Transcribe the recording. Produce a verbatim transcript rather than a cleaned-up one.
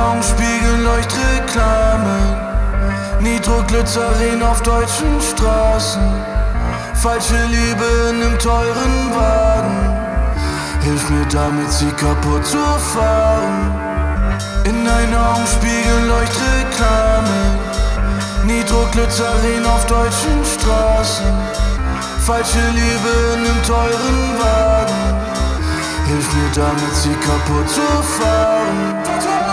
Augenspiegel Leuchtreklamen, Nitroglycerin auf deutschen Straßen, falsche Liebe in nem teuren Wagen. Hilf mir damit, sie kaputt zu fahren. In deinen Augenspiegel Leuchtreklamen, Nitroglycerin auf deutschen Straßen, falsche Liebe in nem teuren Wagen. Hilf mir damit, sie kaputt zu fahren.